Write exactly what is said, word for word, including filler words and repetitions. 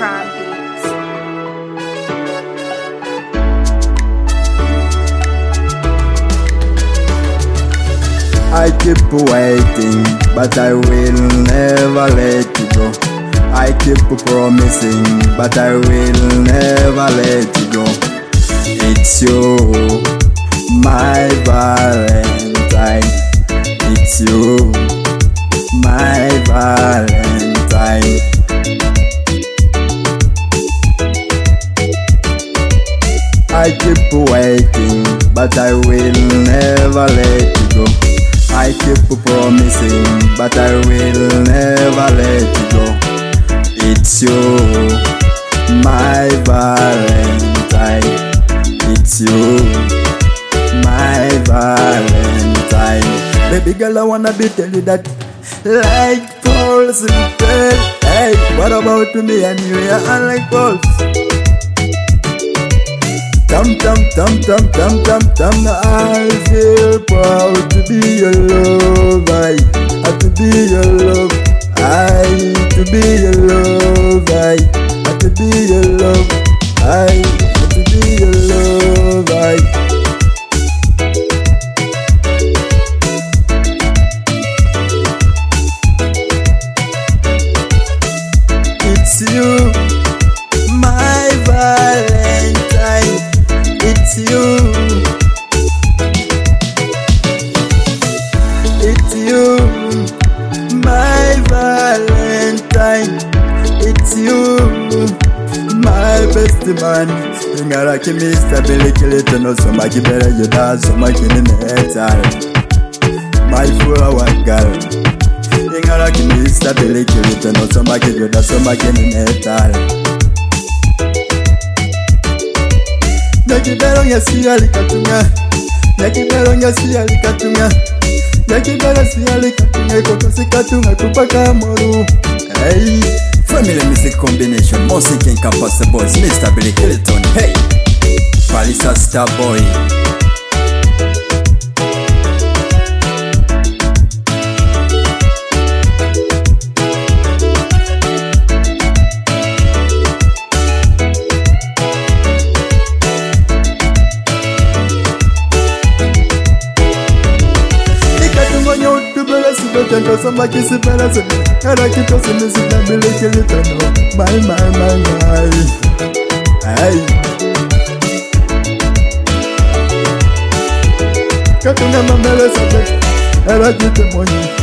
Prime Beats. I keep waiting, but I will never let you go. I keep promising, but I will never let you go. It's you, my Valentine. It's you, my Valentine. I keep waiting, but I will never let you go. I keep promising, but I will never let you go. It's you, my Valentine. It's you, my Valentine. Baby girl, I wanna be tell you that like Paul's and Pearl. Hey, what about me and you? Yeah, I like Paul's. Tam tam tam tam tam tam tam. I feel proud to be your love. I have to be your love. I to be your love. I have to be your love. I have to be your love. I. It's you, my Valentine. It's you, it's you, my Valentine. It's you, my best man. Ingara kimi stability little no so much better you dance so much in the head. My flower girl. Ingara kimi stability little no so much you dance so much in the head. Yakibero nyasi alikatunga, yakibero nyasi alikatunga, yakibero si alikatunga, kotosi katunga kupaka moru. Hey, family music combination, music and campus boys, Mister Billy Kilton. Hey, Palisa Star Boy. Tengo samba que se para se era que todo se necesita bele que le tono my my my my ay que tu na mamela sabe era que te money